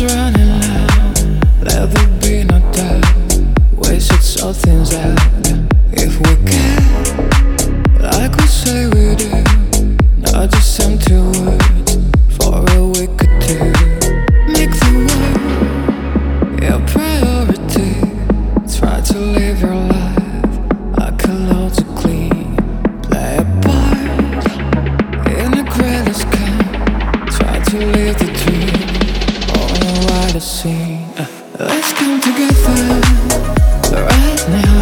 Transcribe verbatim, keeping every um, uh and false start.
running loud, let there be no doubt. We should sort things out if we can, like we say we do. Not just empty words for a week or two. Make the world your priority. Try to live your life like a lot to clean. Play a part in a greater scheme. Try to live the dream on a wider scene. uh, Let's come together right now.